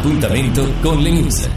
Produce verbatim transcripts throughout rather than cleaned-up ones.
Appuntamento con le news.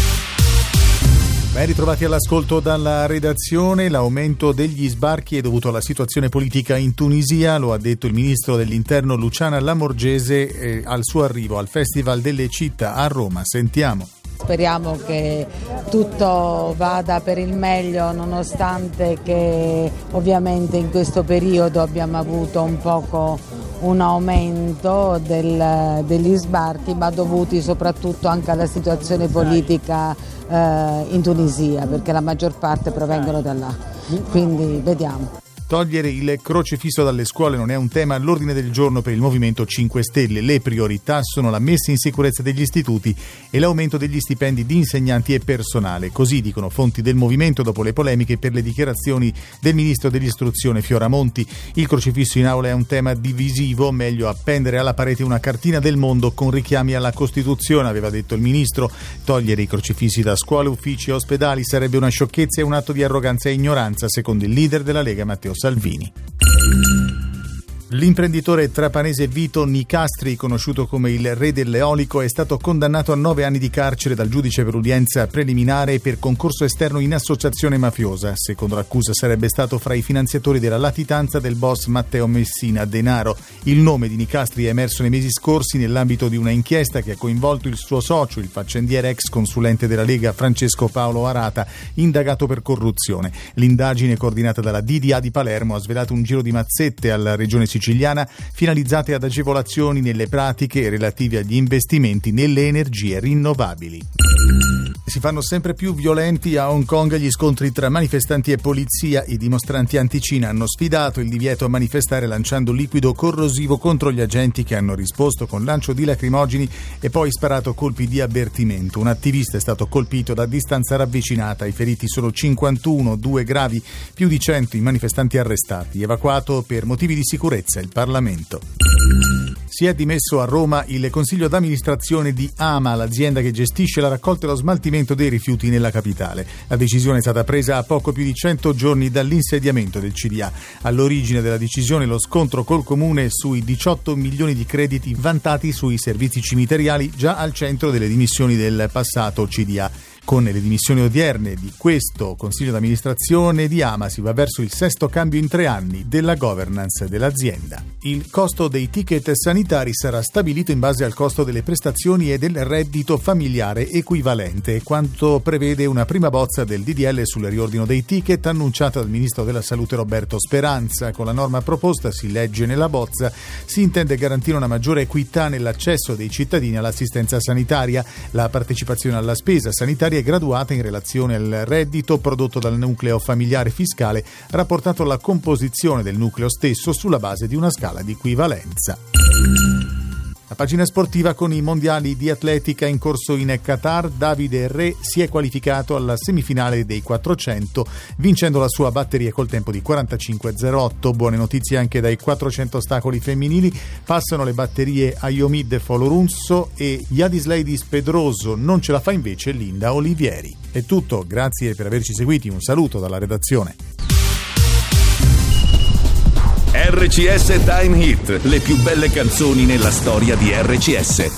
Ben ritrovati all'ascolto dalla redazione. L'aumento degli sbarchi è dovuto alla situazione politica in Tunisia, lo ha detto il ministro dell'Interno Luciana Lamorgese eh, al suo arrivo al Festival delle Città a Roma. Sentiamo. Speriamo che tutto vada per il meglio, nonostante che ovviamente in questo periodo abbiamo avuto un poco un aumento del, degli sbarchi, ma dovuti soprattutto anche alla situazione politica eh, in Tunisia, perché la maggior parte provengono da là. Quindi vediamo. Togliere il crocefisso dalle scuole non è un tema all'ordine del giorno per il Movimento cinque Stelle. Le priorità sono la messa in sicurezza degli istituti e l'aumento degli stipendi di insegnanti e personale. Così dicono fonti del Movimento dopo le polemiche per le dichiarazioni del ministro dell'istruzione Fioramonti. Il crocefisso in aula è un tema divisivo, meglio appendere alla parete una cartina del mondo con richiami alla Costituzione, aveva detto il ministro. Togliere i crocefissi da scuole, uffici e ospedali sarebbe una sciocchezza e un atto di arroganza e ignoranza, secondo il leader della Lega Matteo Salvini. L'imprenditore trapanese Vito Nicastri, conosciuto come il re dell'eolico, è stato condannato a nove anni di carcere dal giudice per udienza preliminare per concorso esterno in associazione mafiosa. Secondo l'accusa sarebbe stato fra i finanziatori della latitanza del boss Matteo Messina Denaro. Il nome di Nicastri è emerso nei mesi scorsi nell'ambito di una inchiesta che ha coinvolto il suo socio, il faccendiere ex consulente della Lega Francesco Paolo Arata, indagato per corruzione. L'indagine, coordinata dalla D D A di Palermo, ha svelato un giro di mazzette alla regione siciliana siciliana finalizzate ad agevolazioni nelle pratiche relative agli investimenti nelle energie rinnovabili. Si fanno sempre più violenti a Hong Kong gli scontri tra manifestanti e polizia. I dimostranti anti-Cina hanno sfidato il divieto a manifestare lanciando liquido corrosivo contro gli agenti, che hanno risposto con lancio di lacrimogeni e poi sparato colpi di avvertimento. Un attivista è stato colpito da distanza ravvicinata. I feriti sono cinquantuno, due gravi, più di cento i manifestanti arrestati. Evacuato per motivi di sicurezza il Parlamento. Si è dimesso a Roma il consiglio d'amministrazione di Ama, l'azienda che gestisce la raccolta e lo smaltimento dei rifiuti nella capitale. La decisione è stata presa a poco più di cento giorni dall'insediamento del C D A. All'origine della decisione lo scontro col comune sui diciotto milioni di crediti vantati sui servizi cimiteriali, già al centro delle dimissioni del passato C D A. Con le dimissioni odierne di questo consiglio d'amministrazione di Ama si va verso il sesto cambio in tre anni della governance dell'azienda. Il costo dei ticket sanitari sarà stabilito in base al costo delle prestazioni e del reddito familiare equivalente, quanto prevede una prima bozza del D D L sul riordino dei ticket annunciata dal ministro della Salute Roberto Speranza. Con la norma proposta, si legge nella bozza, si intende garantire una maggiore equità nell'accesso dei cittadini all'assistenza sanitaria. La partecipazione alla spesa sanitaria è graduata in relazione al reddito prodotto dal nucleo familiare fiscale, rapportato alla composizione del nucleo stesso sulla base di una scala di equivalenza. La pagina sportiva con i mondiali di atletica in corso in Qatar. Davide Re si è qualificato alla semifinale dei quattrocento vincendo la sua batteria col tempo di quarantacinque zero otto. Buone notizie anche dai quattrocento ostacoli femminili. Passano le batterie Ayomide Folorunso e Yadisleidis Pedroso. Non ce la fa invece Linda Olivieri. È tutto, grazie per averci seguiti. Un saluto dalla redazione. R C S Time Hit, le più belle canzoni nella storia di R C S.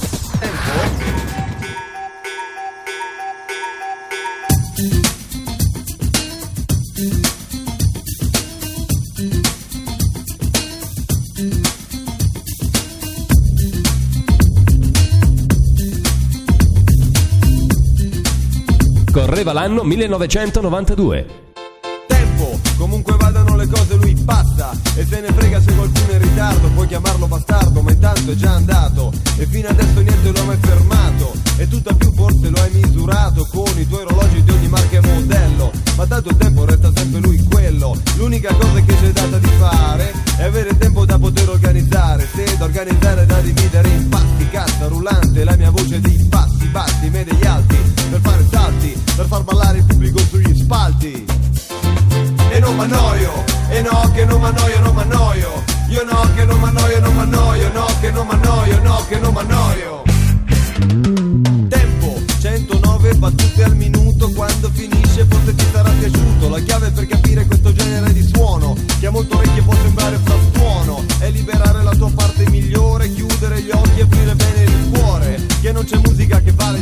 Correva l'anno millenovecentonovantadue. Comunque vadano le cose lui passa e se ne frega se qualcuno è in ritardo. Puoi chiamarlo bastardo ma intanto è già andato e fino adesso niente lo ha mai fermato. E tutt'al più forse lo hai misurato con i tuoi orologi di ogni marca e modello, ma tanto il tempo resta sempre lui quello. L'unica cosa che c'è data di fare è avere tempo da poter organizzare. Se da organizzare da dividere in pasti, cassa rullante, la mia voce di bassi, bassi, medi alti, per fare salti, per far ballare il pubblico sugli spalti. E non m'annoio, e no che non m'annoio, non m'annoio. Io no che non m'annoio, non m'annoio, no che non m'annoio, no che non m'annoio. Tempo, centonove battute al minuto, quando finisce forse ti sarà piaciuto. La chiave per capire questo genere di suono, che a molto orecchie può sembrare frastuono, è liberare la tua parte migliore, chiudere gli occhi e aprire bene il cuore, che non c'è musica che vada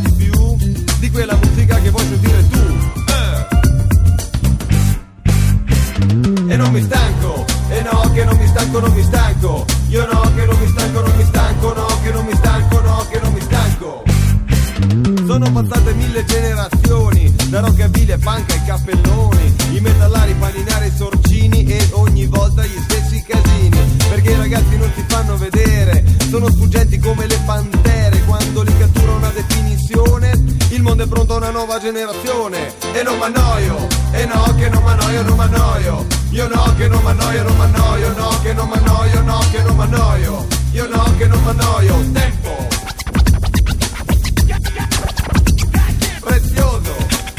passate mille generazioni, da rockabilly, punk ai cappelloni, i metallari, i paninari, i sorcini e ogni volta gli stessi casini, perché i ragazzi non si fanno vedere, sono sfuggenti come le pantere, quando li cattura una definizione, il mondo è pronto a una nuova generazione. E non m'annoio, e no che non m'annoio, non m'annoio, io no che non m'annoio, non m'annoio, no che non m'annoio, no che non m'annoio, io no che non m'annoio. Tempo prezioso.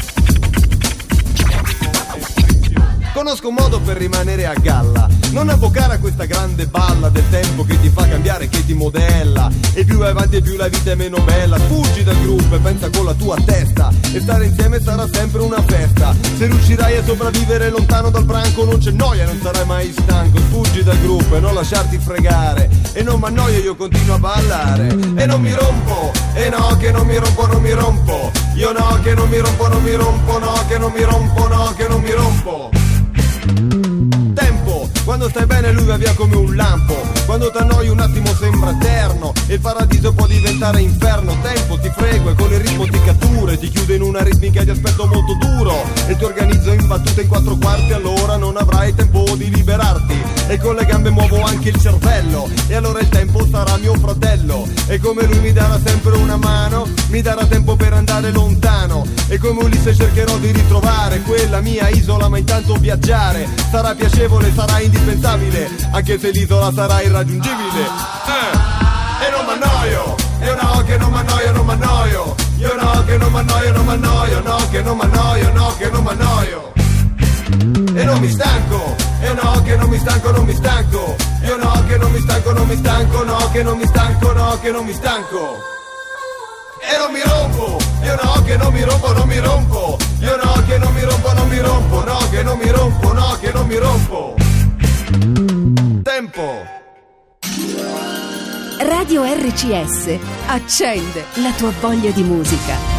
Conosco un modo per rimanere a galla, non avvocare a questa grande balla del tempo che ti fa cambiare, che ti modella, e più vai avanti e più la vita è meno bella. Fuggi dal gruppo e pensa con la tua testa, e stare insieme sarà sempre una festa. Se riuscirai a sopravvivere lontano dal branco non c'è noia, non sarai mai stanco. Fuggi dal gruppo e non lasciarti fregare, e non m'annoio, io continuo a ballare. E non mi rompo, e no che non mi rompo, non mi rompo, io no che non mi rompo, non mi rompo, no che non mi rompo, no che non mi rompo. Tempo, quando stai bene lui va via come un lampo, quando t'annoi un attimo sembra eterno, e il paradiso può diventare inferno. Tempo, ti frego e con il ritmo ti cattura, ti chiude in una ritmica di aspetto molto duro, e ti organizzo in battute in quattro quarti, allora non avrai tempo di liberarti, e con le gambe muovo anche il cervello, e allora il tempo sarà mio fratello, e come lui mi darà sempre una mano, mi darà tempo per andare lontano, e come Ulisse cercherò di ritrovare quella mia isola, ma intanto viaggiare sarà piacevole, sarà indispensabile, anche se l'isola sarà irraggiungibile. Eh. E non m'annoio, io no che non m'annoio, non m'annoio, io no che non m'annoio, non m'annoio, no che non m'annoio, no che non m'annoio. E non mi stanco, e no che non mi stanco, non mi stanco, io no che non mi stanco, non mi stanco, no che non mi stanco, no che non mi stanco. E non mi rompo, io no che non mi rompo, non mi rompo, io no che non mi rompo, non mi rompo, no che non mi rompo, no che non mi rompo. Tempo. Radio R C S accende la tua voglia di musica.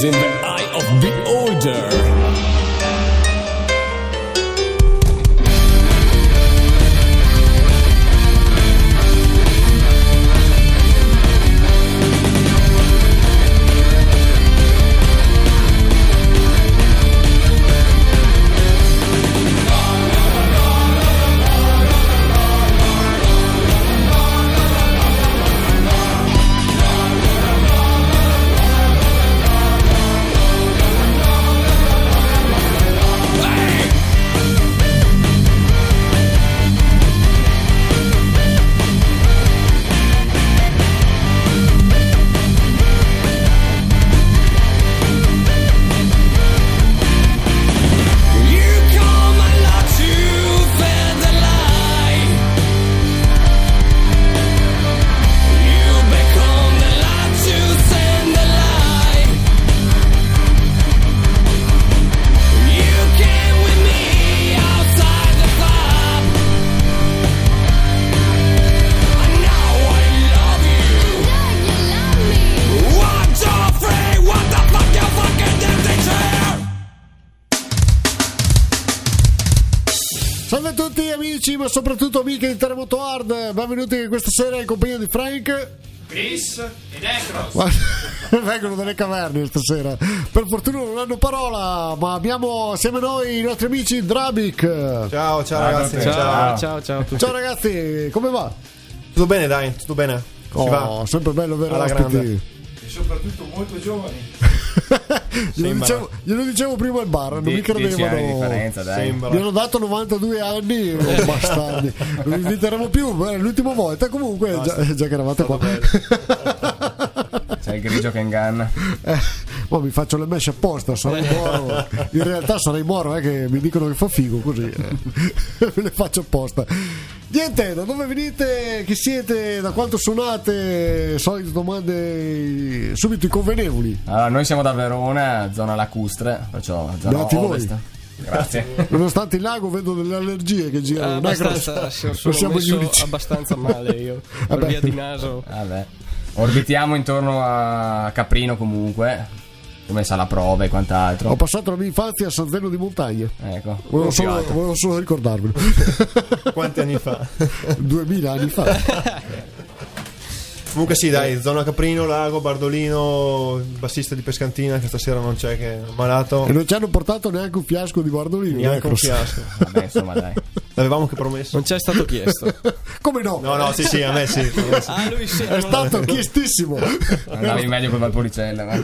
is in the eye of beholder. Salve a tutti amici, ma soprattutto amiche di Terremoto Hard. Benvenuti questa sera in compagnia di Frank, Chris e Necros. Vengono dalle caverne stasera. Per fortuna non hanno parola, ma abbiamo assieme a noi i nostri amici Drabic. Ciao, ciao ragazzi. Ciao, ciao, ciao, ciao a tutti. Ciao ragazzi, come va? Tutto bene, dai, tutto bene. Si Oh, va. sempre bello avere Alla ospiti. grande. E soprattutto molto giovani. glielo, dicevo, glielo dicevo prima al bar, non mi dieci anni di credevano. differenza, dai. Sembra. Mi hanno dato novantadue anni, oh, bastardi. Non vi inviteremo più. Beh, l'ultima volta, comunque, No, già, già che eravate qua. C'è il grigio che inganna. Eh, ma mi faccio le mesce apposta, sarei moro. In realtà sarei moro, eh, che mi dicono che fa figo così. Eh. Me le faccio apposta. Niente, da dove venite? Chi siete? Da quanto suonate? Solite domande subito inconvenevoli. Allora, noi siamo da Verona, zona lacustre, perciò zona Beati voi. ovest. Grazie. Nonostante il lago vedo delle allergie che girano. Non è abbastanza, grossa. sono Non siamo gli messo unici. abbastanza male io per Vabbè. via di naso. Vabbè. Orbitiamo intorno a Caprino comunque, come sala prove e quant'altro. Ho passato la mia infanzia a San Zeno di Montagna. Ecco. Volevo Non più solo, altro. volevo solo ricordarvelo. Quanti anni fa? Duemila anni fa. Comunque sì, dai, zona Caprino, Lago, Bardolino, il bassista di Pescantina che stasera non c'è, che è ammalato. E non ci hanno portato neanche un fiasco di Bardolino. Neanche un Necros. fiasco. Vabbè, insomma, dai. L'avevamo che promesso. Non ci è stato chiesto. Come no? No, no, sì, sì, a me sì. A me sì. Ah, lui sì. È stato chiestissimo. Andavi meglio con Valpolicella, ma...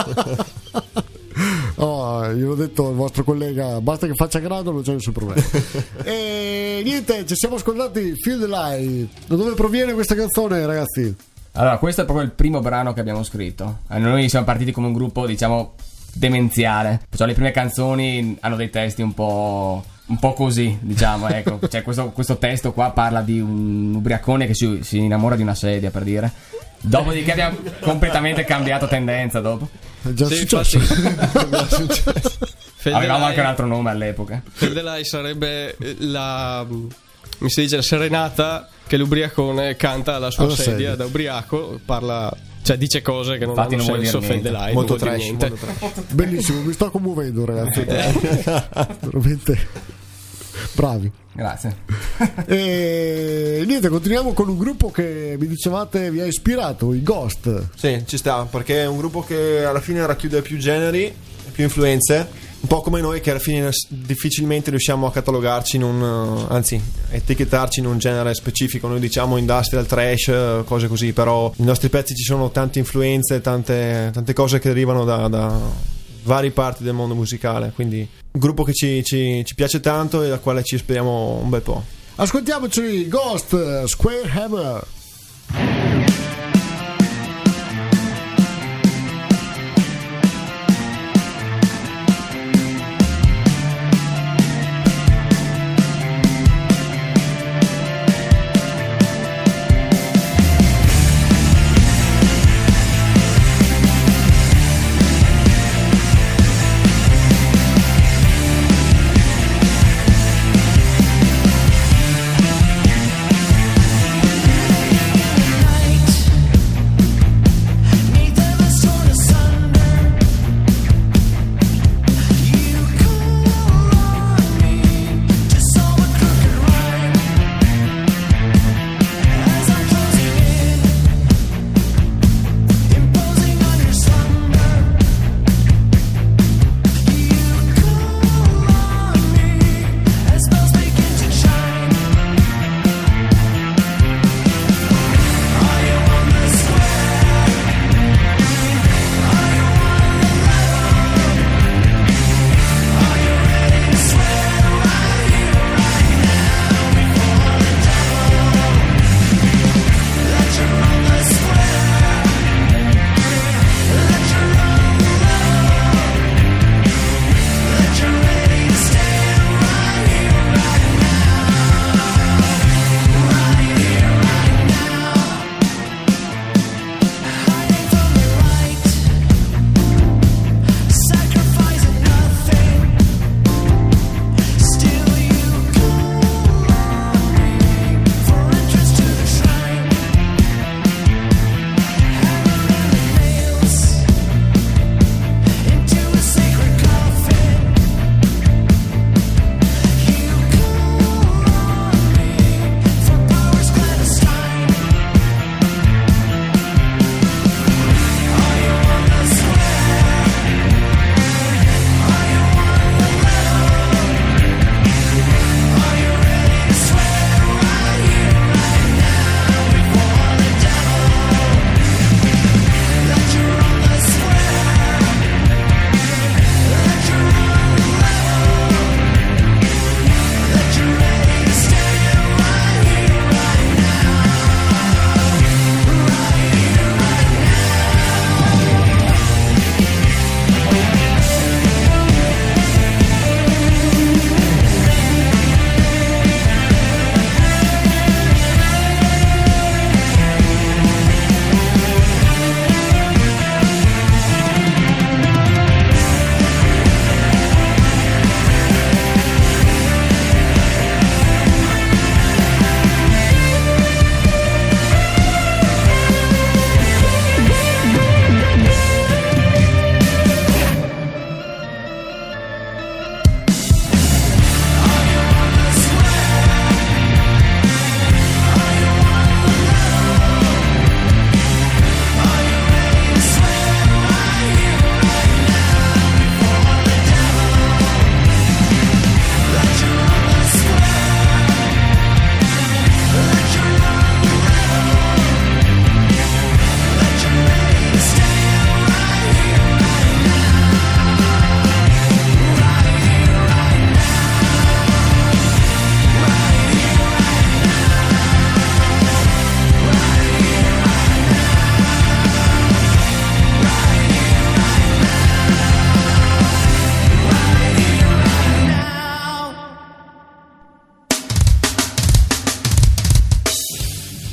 Oh, io l'ho detto al vostro collega, basta che faccia grado, non c'è nessun problema. E niente, ci siamo ascoltati Feel the Light. Da dove proviene questa canzone, ragazzi? Allora, questo è proprio il primo brano che abbiamo scritto. Eh, Noi siamo partiti come un gruppo, diciamo, demenziale. Perciò le prime canzoni hanno dei testi un po'... un po' così, diciamo, ecco. Cioè, questo, questo testo qua parla di un ubriacone che si, si innamora di una sedia, per dire. Dopodiché abbiamo completamente cambiato tendenza dopo. È già Sì, successo. infatti, Avevamo anche un altro nome all'epoca. Fedelai sarebbe la, mi si dice, la serenata che l'ubriacone canta alla sua Alla sedia, sedia. da ubriaco, parla, cioè dice cose che non Infatti hanno non vuol senso. dire niente. Fedelai Molto non vuol trash, dire niente. molto trash. Bellissimo, mi sto commuovendo, ragazzi. Veramente bravi. Grazie. E niente, continuiamo con un gruppo che mi dicevate vi ha ispirato, i Ghost. Sì, ci sta, perché è un gruppo che alla fine racchiude più generi, più influenze, un po' come noi che alla fine difficilmente riusciamo a catalogarci in un, anzi, a etichettarci in un genere specifico. Noi diciamo industrial, trash, cose così, però nei nostri pezzi ci sono tante influenze, tante, tante cose che derivano da, da varie parti del mondo musicale, quindi un gruppo che ci, ci, ci piace tanto e da quale ci ispiriamo un bel po'. Ascoltiamoci Ghost, Square Hammer. Thank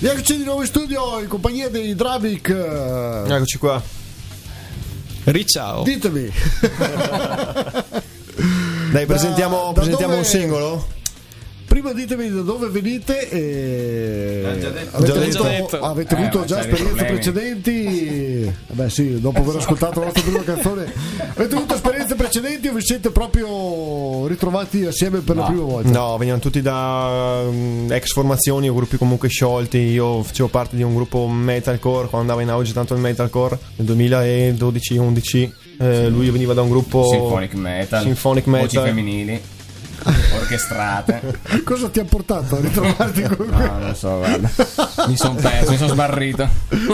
Rieccoci di nuovo in studio in compagnia dei Dravik. Eccoci qua. Riciao. Ditemi. Dai, presentiamo, Da- da presentiamo dove- un singolo. Prima ditemi da dove venite e già detto. avete Già avuto, detto. avete Eh, avuto ma già c'hai dei esperienze problemi. precedenti. Eh beh sì, dopo aver ascoltato la vostra prima canzone, avete avuto esperienze precedenti o vi siete proprio ritrovati assieme per la No. prima volta? No, venivano tutti da um, ex formazioni o gruppi comunque sciolti. Io facevo parte di un gruppo metalcore quando andava in auge tanto il metalcore nel duemiladodici undici. Eh, lui veniva da un gruppo Symphonic metal, Symphonic voci metal. femminili, orchestrate. Cosa ti ha portato a ritrovarti con No, non so, guarda. Mi sono perso, mi sono sbarrito.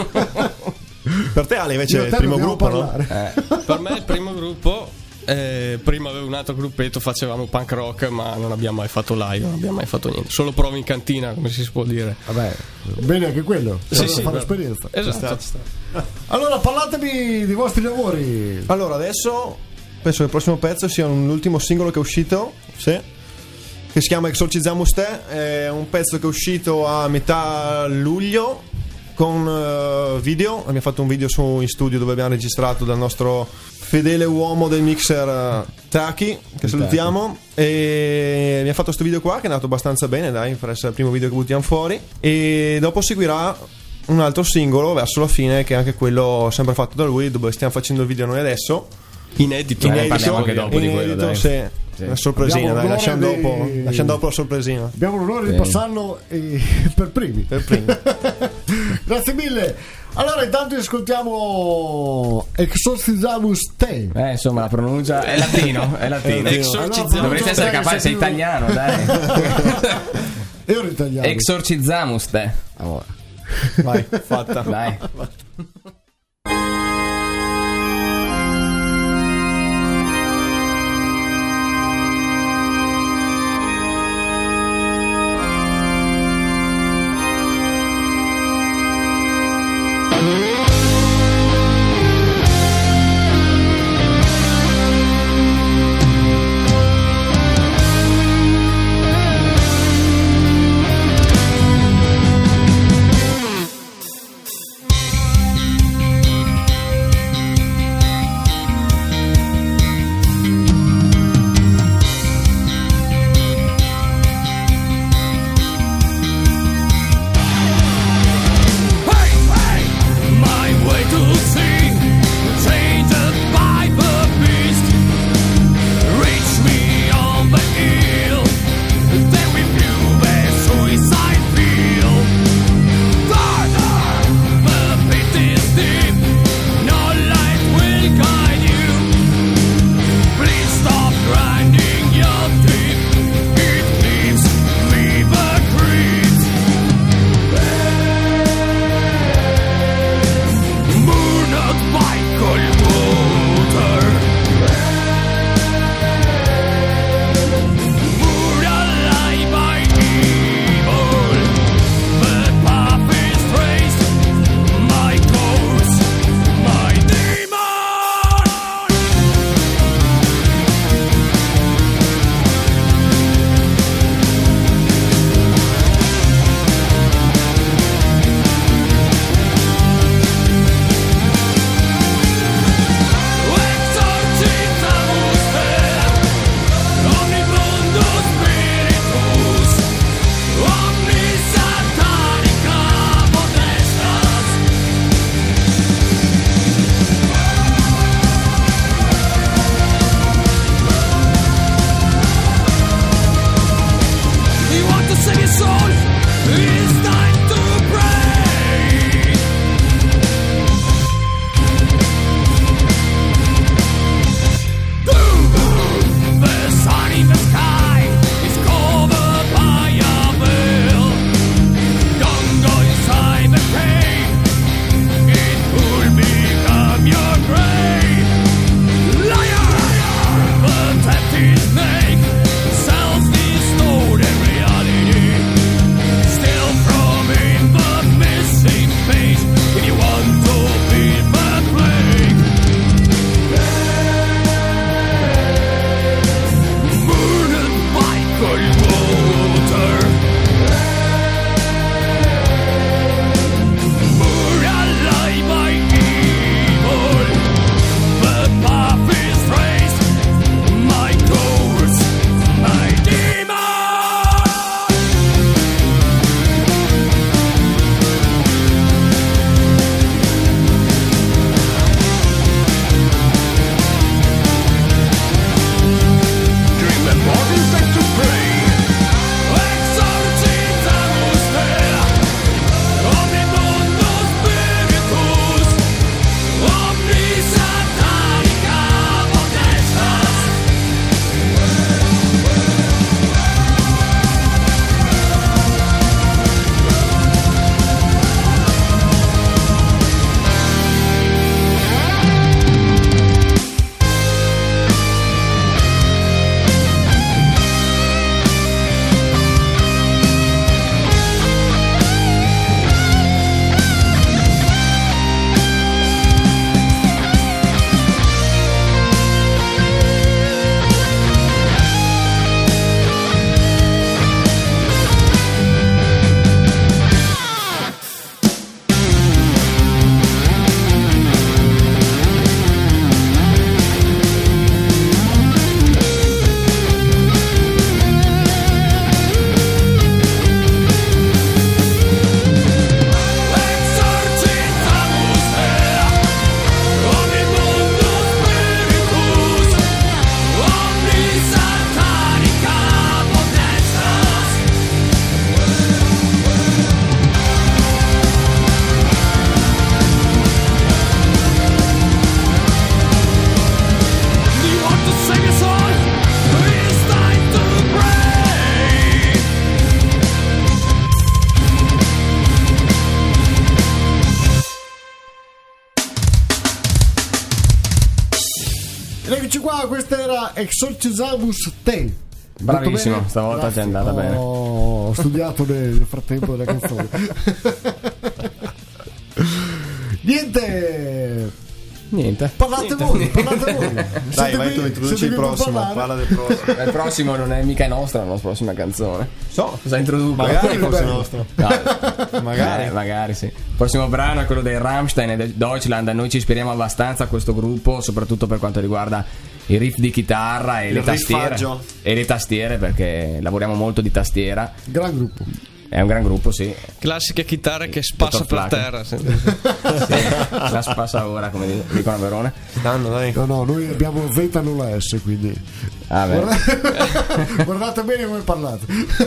Per te Ale invece Io è e il te primo dobbiamo gruppo, no? parlare. Per me il primo gruppo, eh, prima avevo un altro gruppetto, facevamo punk rock, ma non abbiamo mai fatto live, non abbiamo mai fatto niente, solo prove in cantina, come si può dire. Vabbè, bene anche quello. Sì, Sì, sì, fare beh. esperienza. Esatto. Allora, parlatemi dei vostri lavori. Allora, adesso penso che il prossimo pezzo sia un- l'ultimo singolo che è uscito, sì, che si chiama Exorcizzamus Te. È un pezzo che è uscito a metà luglio con eh, video. Abbiamo fatto un video su in studio dove abbiamo registrato dal nostro fedele uomo del mixer eh, Taki, che salutiamo, e abbiamo fatto questo video qua che è andato abbastanza bene, dai, per essere il primo video che buttiamo fuori, e dopo seguirà un altro singolo verso la fine che è anche quello sempre fatto da lui, dove stiamo facendo il video noi adesso. Inedito. Ne parliamo anche dopo di quello, inedito, dai. sì. Sì. Una sorpresina, Abbiamo dai, lasciamo l'onore dopo, di- lasciamo dopo la sorpresina. Abbiamo l'onore di Sì. passarlo eh, per primi. Per primi. Grazie mille. Allora, intanto ascoltiamo Exorcizzamus Te. Eh, insomma, la pronuncia è latino, è latino. Exorcizzamus. Dovresti essere Te, capace, sei più- italiano, dai. E ora italiano. Exorcizzamus te. Vai, fatta. Dai. Thank questa era Exorcisamus Te. Bravissimo, stavolta ci è andata oh, bene. Ho studiato nel frattempo della canzone. Niente. Niente. Parlate Niente. voi, parlate voi. Dai, vai tu, introduci il prossimo. Parla del prossimo. Il prossimo non è mica nostra, la prossima canzone. So, cosa introduco? Magari fosse nostro. No. magari. Eh, magari sì. Il prossimo brano è quello dei Rammstein e del Deutschland. Noi ci ispiriamo abbastanza a questo gruppo, soprattutto per quanto riguarda i riff di chitarra e il le tastiere. Riffaggio. E le tastiere, perché lavoriamo molto di tastiera. Gran gruppo. È un gran gruppo, sì. Classiche chitarre che spassa per terra. Sì, la spassa ora, come dicono a Verona. Stanno, dai. No, no, noi abbiamo Z non la S, quindi. Ah, guardate, guardate bene come parlate.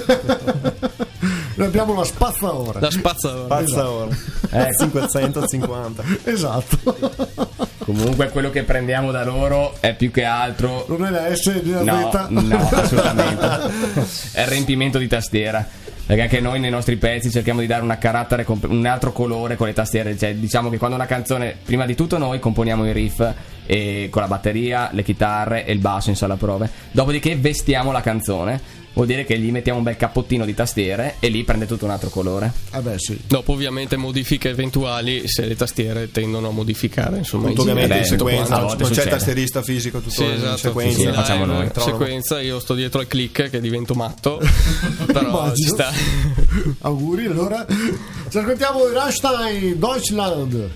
Noi abbiamo la spazza ora. La spazza ora. Spazza esatto. ora. Eh, cinquecentocinquanta. Esatto. Comunque quello che prendiamo da loro è più che altro. Non è la S né la no, Z. No, assolutamente. È il riempimento di tastiera. Perché anche noi nei nostri pezzi cerchiamo di dare una carattere, un altro colore con le tastiere. Cioè, diciamo che quando una canzone, prima di tutto noi componiamo i riff e con la batteria, le chitarre e il basso in sala prove. Dopodiché vestiamo la canzone. Vuol dire che gli mettiamo un bel cappottino di tastiere e lì prende tutto un altro colore. Ah beh, sì. Dopo ovviamente modifiche eventuali se le tastiere tendono a modificare, insomma, tutto ovviamente in sequenza, non c'è succede. il tastierista fisico, tutto sì, in esatto, sequenza. Sì, lo facciamo noi. Sequenza, io sto dietro al click che divento matto. Però ci sta. Auguri, allora. Ci ascoltiamo i Rammstein, Deutschland.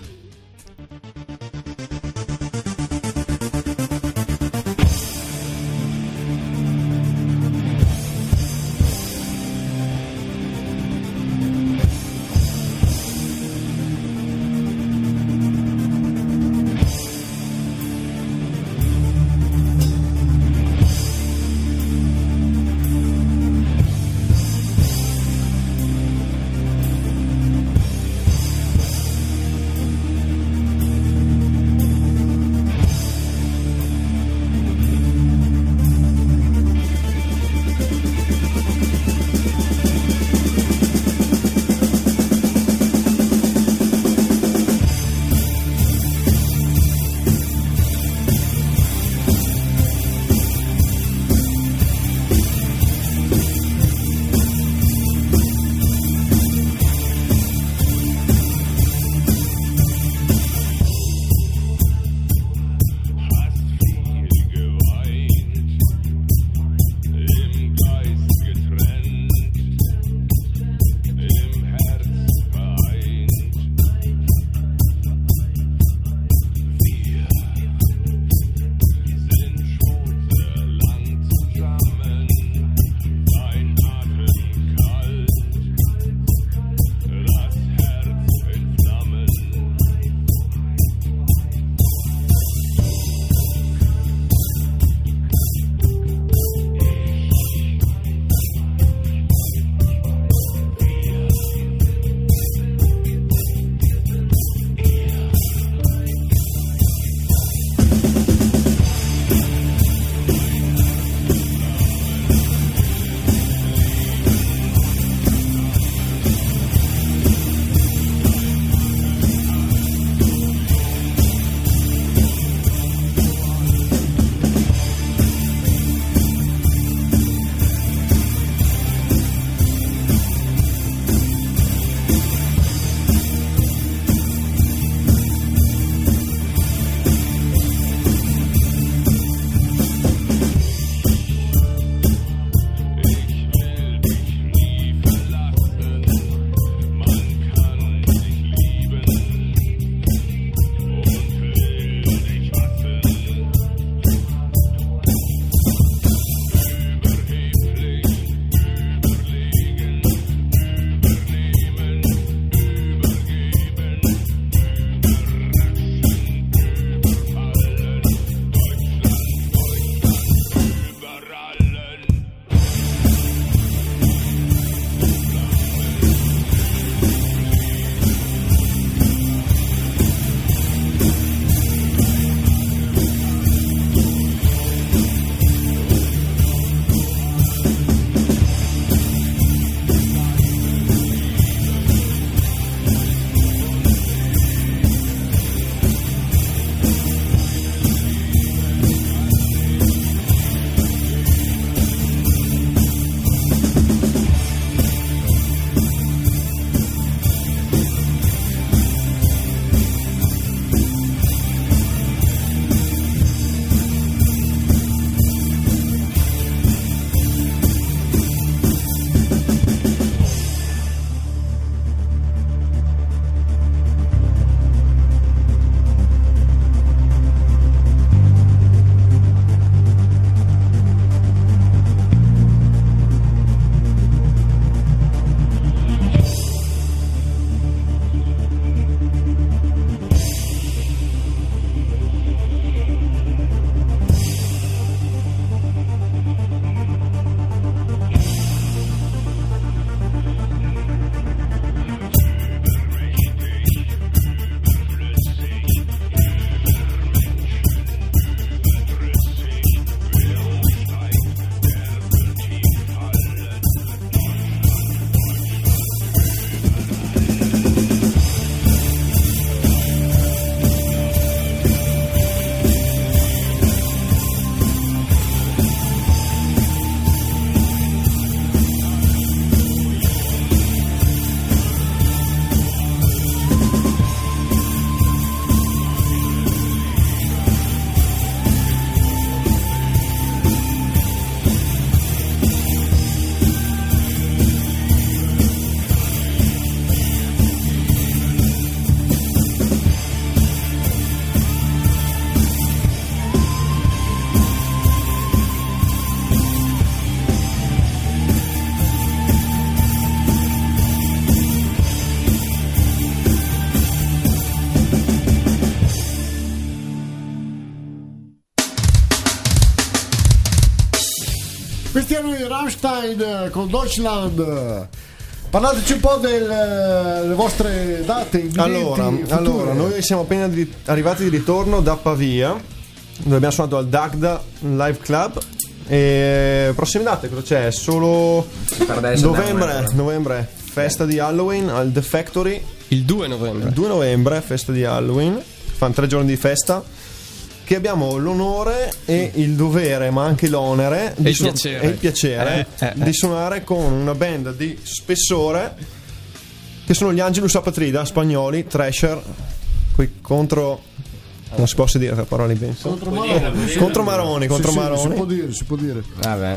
Questi erano i Rammstein con Deutschland. Parlateci un po' delle vostre date imminenti, Allora, future. allora, noi siamo appena di- arrivati di ritorno da Pavia, dove abbiamo suonato al Dagda Live Club. E prossime date cosa c'è? Solo Paradise novembre, Down, novembre, festa di Halloween al The Factory. Il due novembre. Il due novembre, festa di Halloween. Fanno tre giorni di festa. Che abbiamo l'onore e il dovere, ma anche l'onere E di il suon- piacere. e il piacere Eh, eh, di eh. suonare con una band di spessore che sono gli Angelus Apatrida, spagnoli, thrasher, qui contro, non si può dire per parole penso, Contro Maroni. contro Maroni, contro Sì, sì, Maroni, si può dire, si può dire. Vabbè.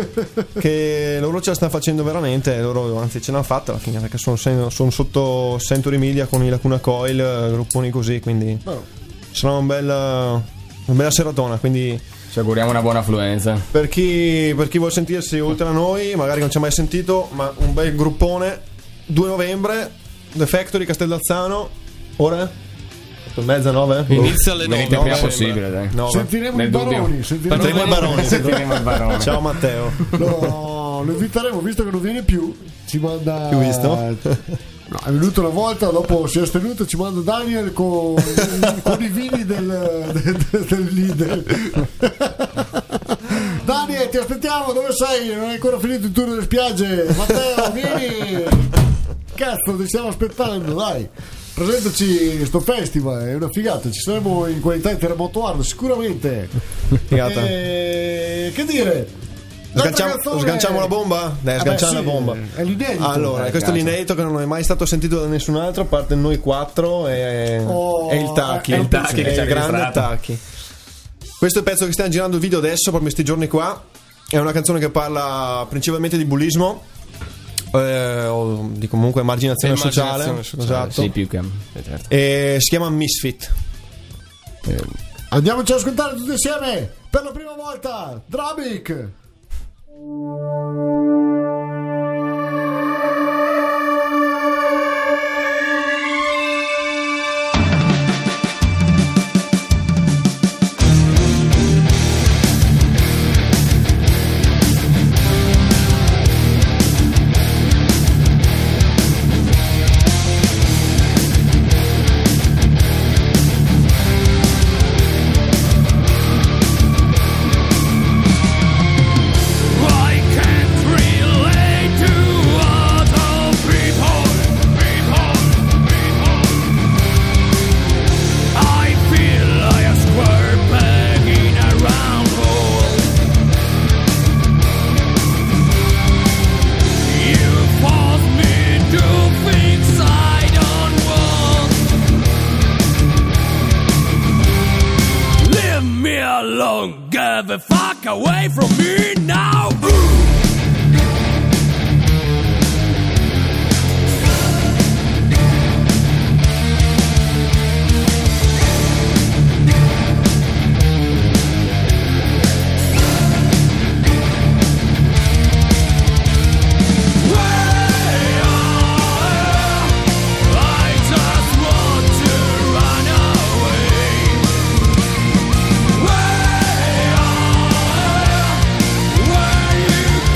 che loro ce la stanno facendo veramente, loro anzi ce l'hanno fatta alla fine perché sono, sono sotto Century Media con i Lacuna Coil, eh, grupponi così, quindi Oh. sarà un bel, una bella seratona, quindi Ci auguriamo una buona affluenza. per chi, per chi vuole sentirsi oltre a noi, magari non ci ha mai sentito, ma un bel gruppone, due novembre, The Factory, Castellalzano, ore? otto e mezza, nove? Inizia alle Venite nove. il prima nove. possibile, dai. nove. Sentiremo Nel i dubbio. baroni. Sentiremo Sentiremo i baroni. Sentiremo il barone. Ciao Matteo. No, lo inviteremo, visto che non viene più. Ci manda. Più visto? No, è venuto una volta, dopo si è astenuto, ci manda Daniel con, con i vini del, del, del leader. Daniel, ti aspettiamo, dove sei? Non hai ancora finito il tour delle spiagge. Matteo, vieni. Cazzo, ti stiamo aspettando, dai. Presentaci sto festival, è una figata, ci saremo in qualità di Terremoto Hard sicuramente. Figata. E, che dire? Sganciamo, L'altra canzone- sganciamo la bomba? Dai, Eh sganciamo beh, la sì, bomba. è l'inedito. Allora, Dai, questo è sgancia. l'inedito che non è mai stato sentito da nessun altro, a parte noi quattro e, Oh, e il Tacchi. è il Tacchi che È ci ha il grande registrato. Tacchi. Questo è il pezzo che stiamo girando il video adesso, proprio questi giorni qua. È una canzone che parla principalmente di bullismo, eh, o di comunque emarginazione, Emarginazione sociale. sociale, Esatto. Sì, più che. eh, certo. E si chiama Misfit. Andiamoci ad ascoltare tutti insieme per la prima volta Drabik. I can't relate to other people, people, people. I feel like a square peg in a round hole. You force me to things I don't want. Leave me alone, get the fuck away from me now. I just want to run away. Where you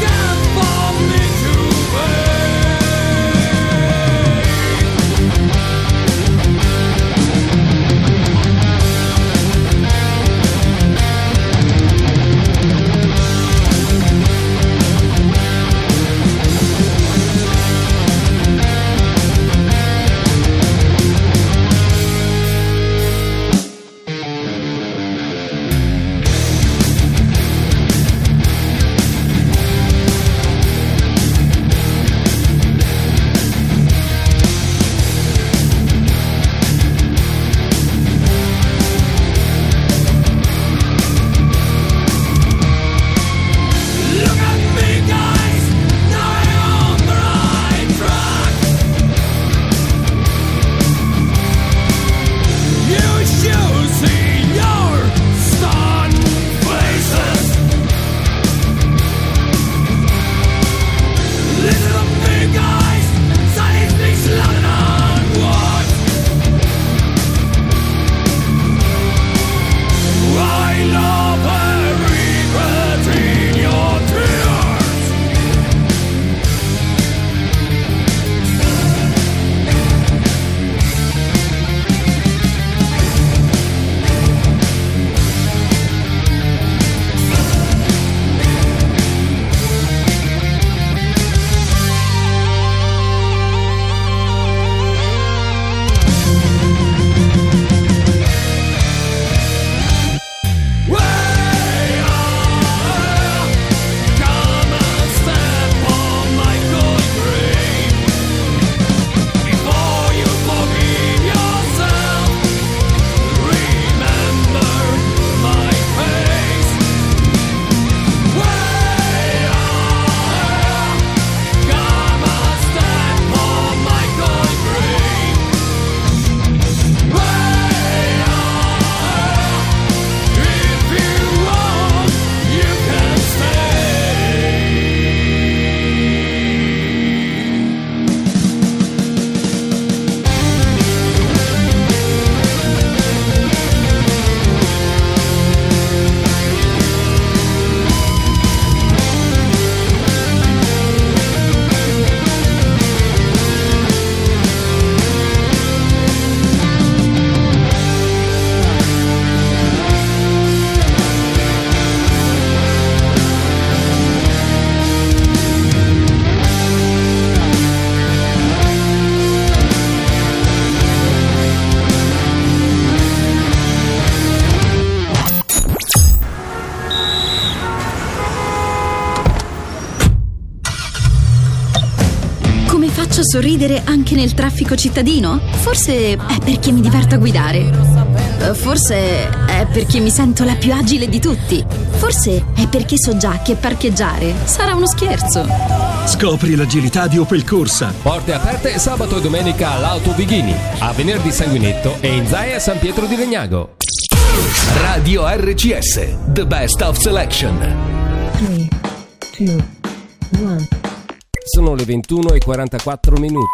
Faccio sorridere anche nel traffico cittadino? Forse è perché mi diverto a guidare. Eh, Forse è perché mi sento la più agile di tutti. Forse è perché so già che parcheggiare sarà uno scherzo. Scopri l'agilità di Opel Corsa. Porte aperte sabato e domenica all'Auto Vighini, a venerdì Sanguinetto e in Zaia San Pietro di Legnago. Radio R C S, the best of selection. tre, due, uno. Sono le ventuno e quarantaquattro minuti.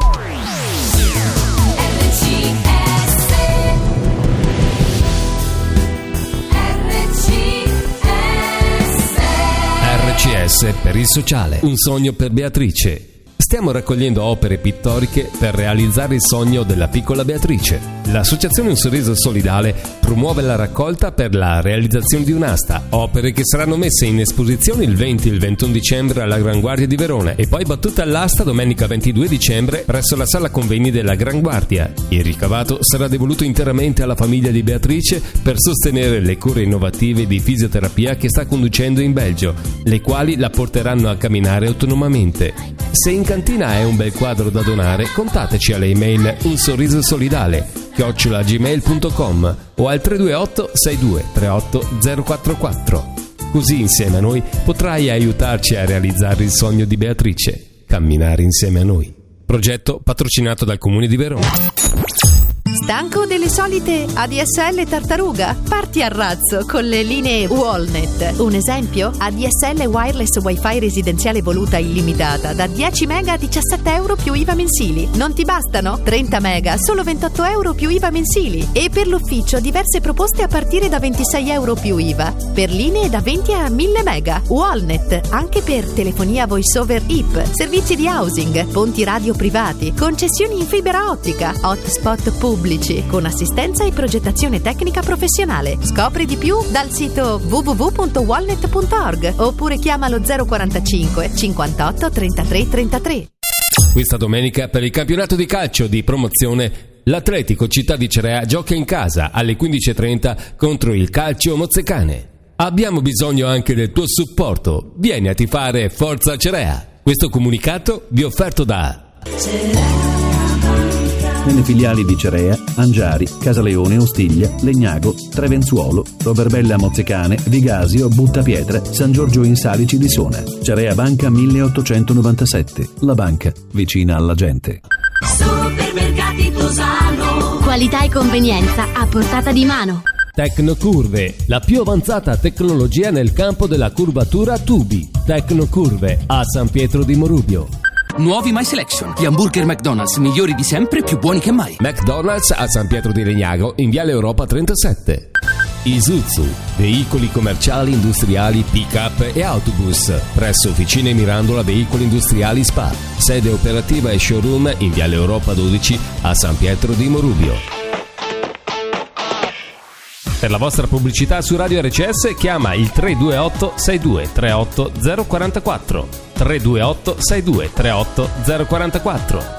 R C S per il sociale, un sogno per Beatrice. Stiamo raccogliendo opere pittoriche per realizzare il sogno della piccola Beatrice. L'associazione Un Sorriso Solidale promuove la raccolta per la realizzazione di un'asta, opere che saranno messe in esposizione il venti e il ventuno dicembre alla Gran Guardia di Verona e poi battute all'asta domenica ventidue dicembre presso la sala convegni della Gran Guardia. Il ricavato sarà devoluto interamente alla famiglia di Beatrice per sostenere le cure innovative di fisioterapia che sta conducendo in Belgio, le quali la porteranno a camminare autonomamente. Se in cantina è un bel quadro da donare, contateci all'email unsorrisosolidale chiocciola gmail punto com o al tre due otto sei due tre otto zero quattro quattro. Così insieme a noi potrai aiutarci a realizzare il sogno di Beatrice, camminare insieme a noi. Progetto patrocinato dal Comune di Verona. Stanco delle solite A D S L tartaruga? Parti a razzo con le linee Wallnet. Un esempio? A D S L wireless wifi residenziale voluta illimitata da dieci mega a diciassette euro più I V A mensili. Non ti bastano? trenta mega, solo ventotto euro più I V A mensili. E per l'ufficio diverse proposte a partire da ventisei euro più I V A. Per linee da venti a mille mega. Wallnet, anche per telefonia voice over I P, servizi di housing, ponti radio privati, concessioni in fibra ottica, hotspot pubblici, con assistenza e progettazione tecnica professionale. Scopri di più dal sito w w w punto wallnet punto org oppure chiama lo zero quarantacinque cinquantotto trentatré trentatré. Questa domenica per il campionato di calcio di promozione l'Atletico Città di Cerea gioca in casa alle quindici e trenta contro il Calcio Mozzecane. Abbiamo bisogno anche del tuo supporto. Vieni a tifare Forza Cerea. Questo comunicato vi è offerto da nelle filiali di Cerea, Angiari, Casaleone, Ostiglia, Legnago, Trevenzuolo, Roverbella Mozzecane, Vigasio, Buttapietre, San Giorgio in Salici di Sona. Cerea Banca milleottocentonovantasette, la banca vicina alla gente. Supermercati Tosano. Qualità e convenienza a portata di mano. Tecnocurve, la più avanzata tecnologia nel campo della curvatura a tubi. Tecnocurve a San Pietro di Morubio. Nuovi My Selection, gli hamburger McDonald's migliori di sempre, più buoni che mai. McDonald's a San Pietro di Legnago in Viale Europa trentasette. Isuzu, veicoli commerciali industriali pick-up e autobus, presso Officine Mirandola Veicoli Industriali Spa, sede operativa e showroom in Viale Europa dodici a San Pietro di Morubio. Per la vostra pubblicità su Radio R C S chiama il tre due otto sei due tre otto zero quattro quattro. tre due otto sei due tre otto zero quattro quattro.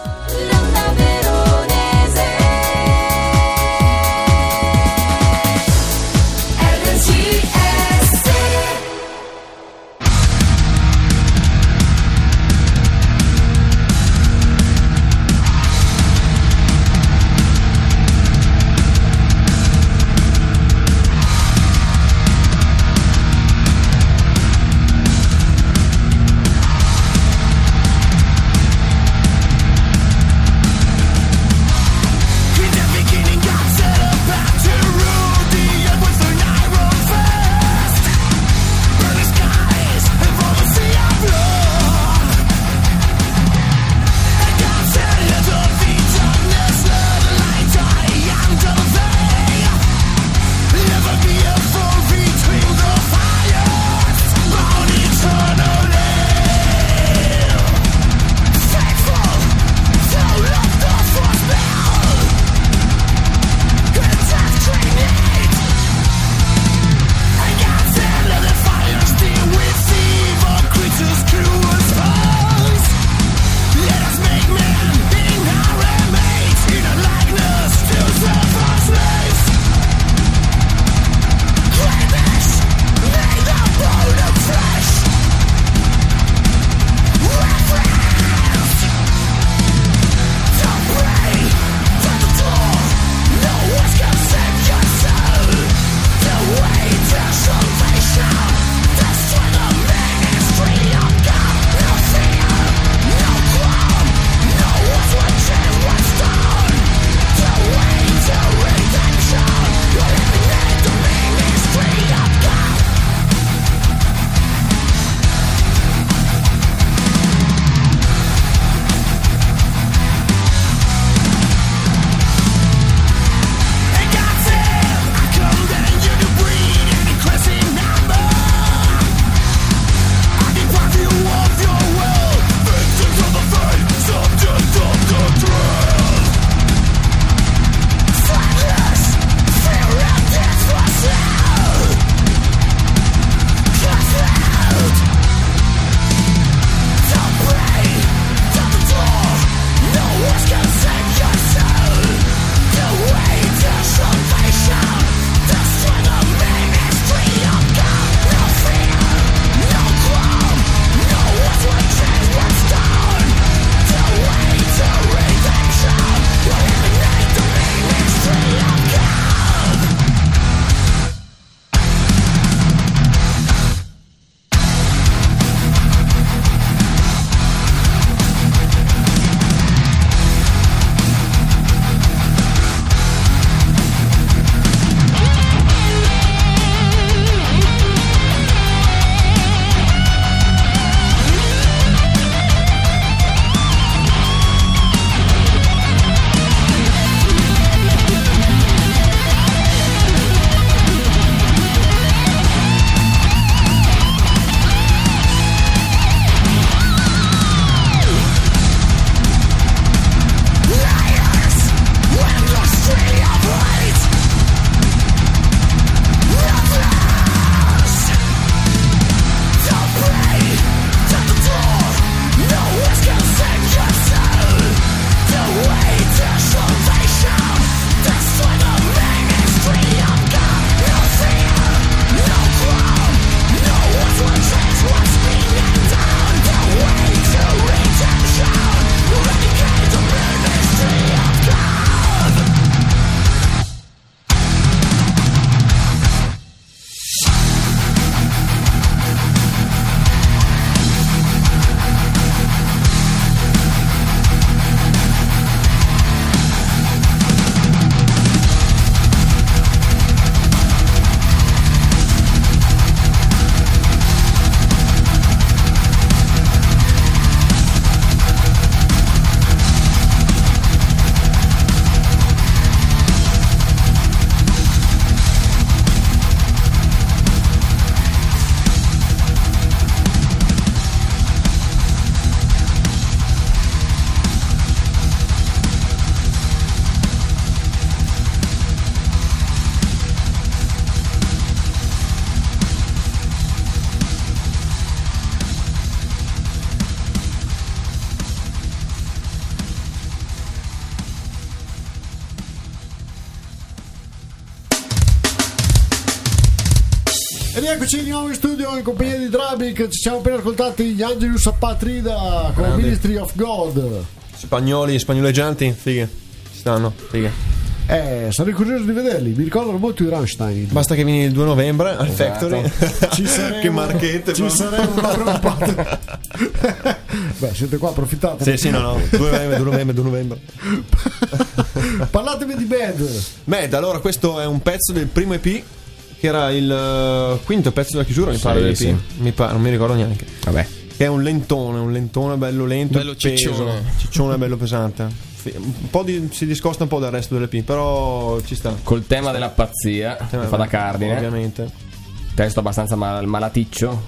rieccoci di nuovo in studio in compagnia di Drabic. Ci siamo appena ascoltati gli Angelus Apatrida con Grandi. Ministry of God. Spagnoli, spagnoleggianti, fighe. Ci stanno, fighe. Eh, sarei curioso di vederli. Mi ricordano molto i Rammstein. Basta che vieni il due novembre al Esatto. Factory. Ci saremo, che marchette. ci saremo preoccupati. Beh, siete qua, approfittate. Sì, sì, no, no. due novembre, due novembre, due novembre. Parlatemi di Bad. Bad, allora questo è un pezzo del primo E P, che era il uh, quinto pezzo della chiusura, mi Sì, pare, del sì. E P. Mi pare, non mi ricordo neanche. Vabbè. Che è un lentone, un lentone bello lento, Bello e peso. ciccione. Ciccione bello pesante. Fi- Un po' di, si discosta un po' dal resto dell'E P, però ci sta. Col tema della pazzia, che fa da cardine. Ovviamente. Testo abbastanza mal- malaticcio.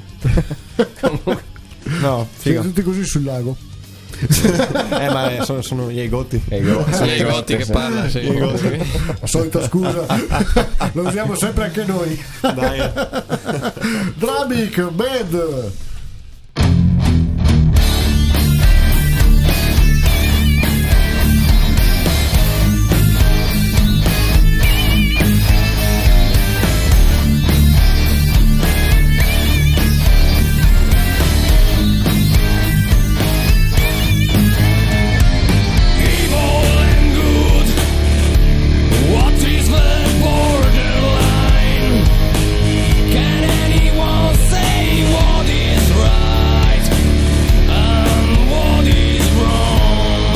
No, figa. Siete tutti così sul lago. eh, ma eh, sono, sono gli Eigotti. Sono gli Eigotti che parlano, sì. La solita scusa. Lo usiamo sempre anche noi. Dai. Drabic, Bad. What is the borderline? Can anyone say what is right and what is wrong?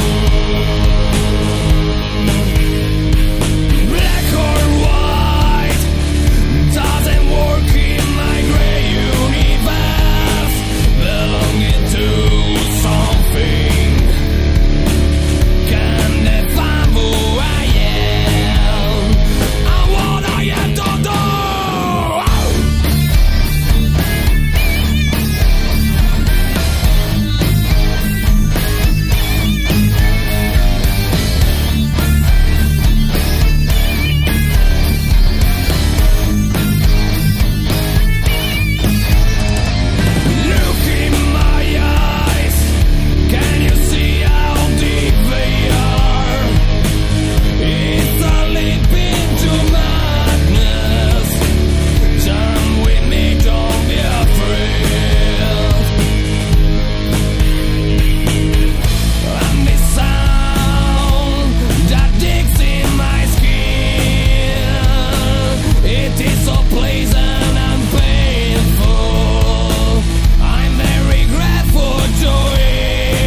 Black or white doesn't work in my grey universe, belonging to something. Can define who I am and what I am to do. Look in my eyes, can you see how deep they are? It's a leap into madness. Come with me, don't be afraid. And the sound that digs in my skin, it is so pleasant and painful. I'm very grateful to it.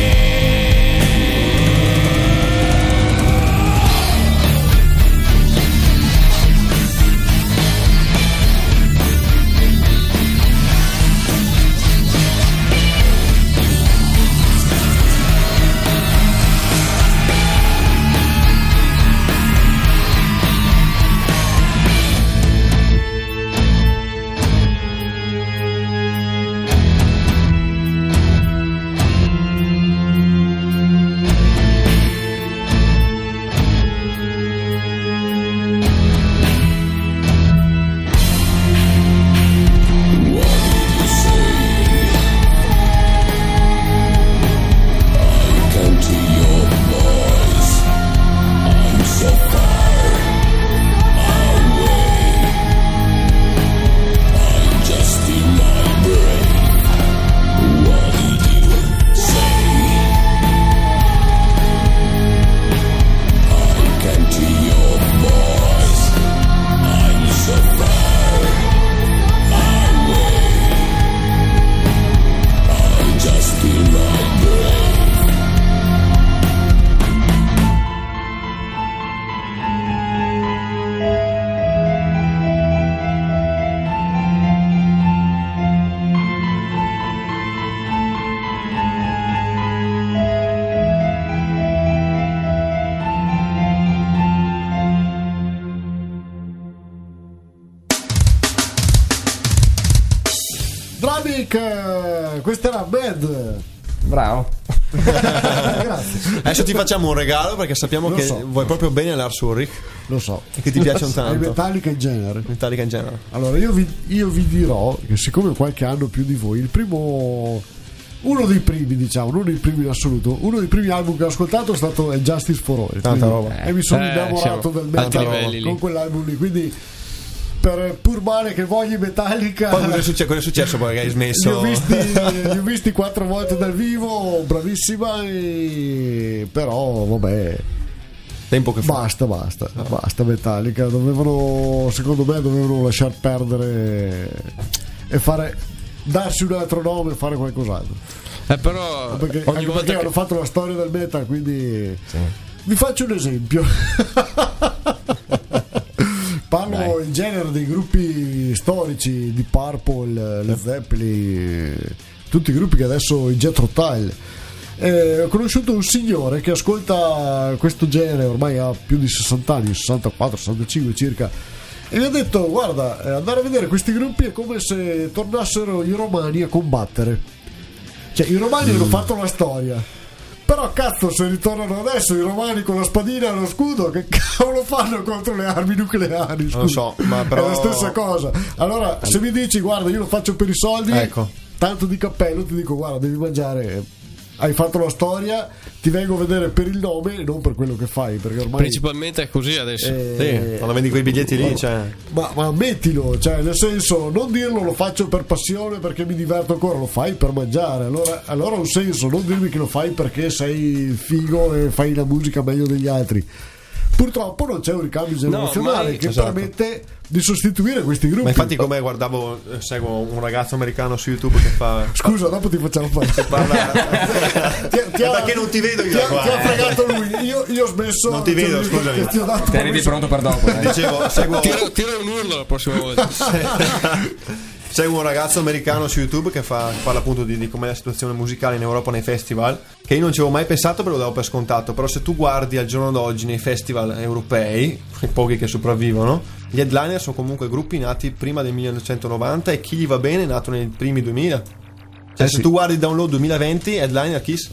Drabic, eh, questa era Bad. Bravo. Grazie. Adesso ti facciamo un regalo perché sappiamo Lo che so. vuoi proprio bene Lars Ulrich Lo so. e che ti piacciono È tanto. Metallica in genere. Metallica in genere. Allora io vi, io vi dirò che siccome ho qualche anno più di voi, il primo, uno dei primi, diciamo, non il primo in assoluto, uno dei primi album che ho ascoltato è stato è Justice for All. Tanta Quindi- roba. E mi sono Eh, innamorato siamo del alti metal livelli lì. con quell'album lì. Quindi per pur male che vogli Metallica. Poi cosa è successo, cosa è successo poi che hai smesso? Li ho visti, li ho visti quattro volte dal vivo, bravissima, e... però vabbè. Tempo che fa. Basta, basta, no. basta Metallica. Dovevano, secondo me, dovevano lasciar perdere e fare, darsi un altro nome e fare qualcos'altro. Eh, però perché, ogni anche volta perché che... hanno fatto la storia del metal, quindi sì. Vi faccio un esempio. Parlo Dai. in genere dei gruppi storici di Purple, Led Zeppelin, tutti i gruppi che adesso in Jethro Tull. Eh, ho conosciuto un signore che ascolta questo genere ormai ha più di sessanta anni, sessantaquattro sessantacinque circa, e mi ha detto: guarda, eh, andare a vedere questi gruppi è come se tornassero i romani a combattere. Cioè, i romani mm. hanno fatto la storia, però cazzo, se ritornano adesso i romani con la spadina e lo scudo, che cavolo fanno contro le armi nucleari? Scusa. Non lo so, ma però è la stessa cosa. Allora, se mi dici guarda, io lo faccio per i soldi, ecco, tanto di cappello, ti dico guarda, devi mangiare. Hai fatto la storia, ti vengo a vedere per il nome e non per quello che fai, perché ormai principalmente è così adesso. Eh, sì, quando vendi quei biglietti lì, cioè. ma, ma mettilo, cioè, nel senso, non dirlo lo faccio per passione perché mi diverto ancora, lo fai per mangiare. Allora, allora ha un senso, non dirmi che lo fai perché sei figo e fai la musica meglio degli altri. Purtroppo non c'è un ricambio generazionale, no, che esatto. permette di sostituire questi gruppi. Ma infatti, come guardavo, seguo un ragazzo americano su YouTube che fa. Scusa, dopo ti facciamo fare. Parla... ti, ti ha... perché non ti vedo io ti qua? Ha, ti ha fregato lui. Io, io ho smesso. Non ti vedo, scusami. Tieniti pronto per dopo. Eh. Dicevo, seguo... tira, tira un urlo la prossima volta. Seguo un ragazzo americano su YouTube che fa, parla appunto di, di com'è la situazione musicale in Europa nei festival, che io non ci avevo mai pensato, però lo davo per scontato. Però se tu guardi al giorno d'oggi nei festival europei, i pochi che sopravvivono, gli headliner sono comunque gruppi nati prima del millenovecentonovanta, e chi gli va bene è nato nei primi duemila. Cioè eh se sì. tu guardi il download duemilaventi, headliner Kiss.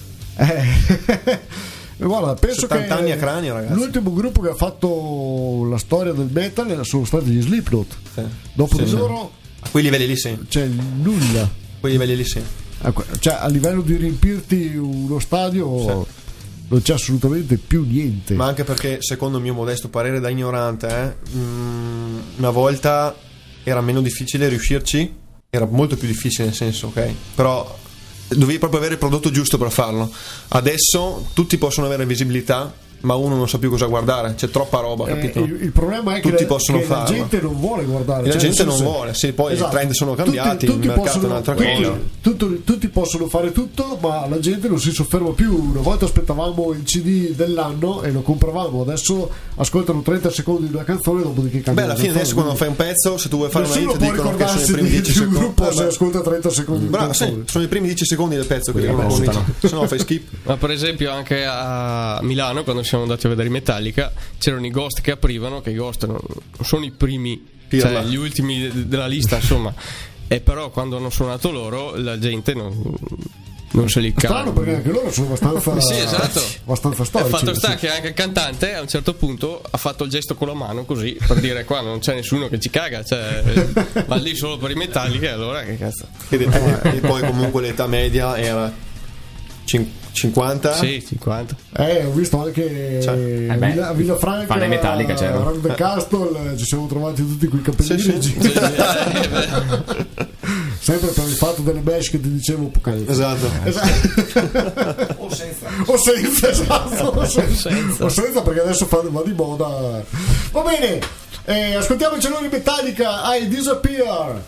Eh guarda, penso settanta che anni a cranio, ragazzi. L'ultimo gruppo che ha fatto la storia del metal sono stati gli Slipknot. Sì. Dopo sì, di sì. loro a quei livelli lì sì. c'è nulla. A quei livelli lì sì. Cioè, a livello di riempirti uno stadio sì. non c'è assolutamente più niente. Ma anche perché, secondo il mio modesto parere da ignorante, eh, mh, una volta era meno difficile riuscirci, era molto più difficile nel senso, ok? Però dovevi proprio avere il prodotto giusto per farlo. Adesso tutti possono avere visibilità, ma uno non sa più cosa guardare, c'è troppa roba, capito? Eh, il, il problema è tutti che, possono che la farlo. gente non vuole guardare, e la cioè, gente non senso, vuole, sì, poi esatto. i trend sono cambiati, tutti, tutti il mercato possono, è un'altra tutti, cosa. Tutti, tutti possono fare tutto, ma la gente non si sofferma più. Una volta aspettavamo il C D dell'anno e lo compravamo, adesso ascoltano trenta secondi di una canzone, dopodiché cambiano. Beh, alla fine adesso quando fai un pezzo, se tu vuoi fare una hit, dicono che sono i primi di, dieci di un secondi. gruppo se ascolta trenta secondi. Bravo, sì, sono i primi dieci secondi del pezzo che devono contano, se no fai skip. Ma per esempio anche a Milano, quando siamo andati a vedere i Metallica, c'erano i Ghost che aprivano, che i Ghost non sono i primi, cioè gli ultimi della lista, insomma. E però quando hanno suonato loro, la gente non, non se li cava. Strano, perché anche loro sono abbastanza sì, esatto. abbastanza storici. Il fatto sta sì. che anche il cantante a un certo punto ha fatto il gesto con la mano così per dire qua non c'è nessuno che ci caga, cioè va lì solo per i Metallica, allora che cazzo. E, e poi comunque l'età media era cinquanta? Sì, cinquanta. Eh, ho visto anche cioè, eh beh, Villa, Villafranca, fanno i Metallica, c'era. Rock the Castle, ci siamo trovati tutti quei capellini. Sì, sì. Sì, sì. Sempre per il fatto delle mesh che ti dicevo poc'anzi. Esatto. esatto. O senza. O senza, esatto. O senza, o senza perché adesso fa, va di moda. Va bene, eh, ascoltiamo il celone Metallica, I Disappear.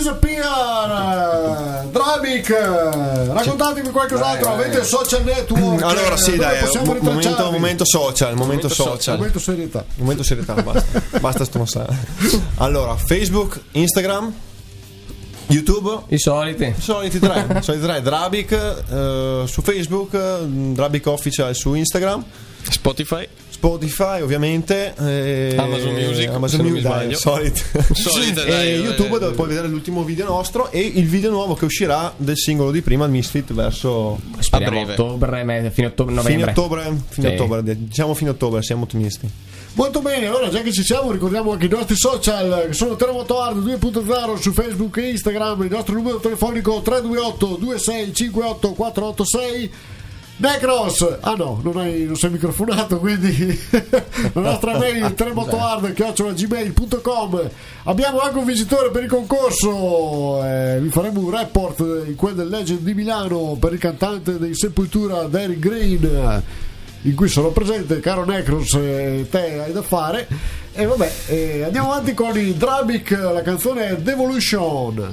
disappear. Dramic, raccontatemi qualcos'altro. Dai, Avete dai. social network? Allora sì, dove dai, possiamo mo- rintracciarvi? momento, momento social, momento, Momento social. social. Momento serietà. Momento serietà, basta. Basta strossare. Allora, Facebook, Instagram, YouTube. I soliti. I soliti tre, i soliti tre. Drabic eh, su Facebook, Drabic Official su Instagram, Spotify, Spotify ovviamente, eh, Amazon Music, Amazon se non mi Music, dai, sbaglio. solite. Solite, E dai, YouTube eh, dove puoi vedere l'ultimo video nostro e il video nuovo che uscirà del singolo di prima, il Misfit, verso Speriamo a breve. ottobre, me- fine ottobre, fine novembre. ottobre, fine Sì. ottobre, diciamo fine ottobre, siamo ottimisti. Molto bene, allora già che ci siamo ricordiamo anche i nostri social che sono Terremoto Hard due punto zero su Facebook e Instagram, il nostro numero telefonico tre due otto due sei cinque otto quattro otto sei. Necros, ah no, non, hai, non sei microfonato, quindi la nostra mail terremotohard chiocciola gmail punto com. Abbiamo anche un vincitore per il concorso, eh, vi faremo un report in quel del Legend di Milano per il cantante dei Sepoltura Derek Green, in cui sono presente, caro Necros, eh, te hai da fare. E vabbè, eh, andiamo avanti con i Drabic, la canzone Devolution.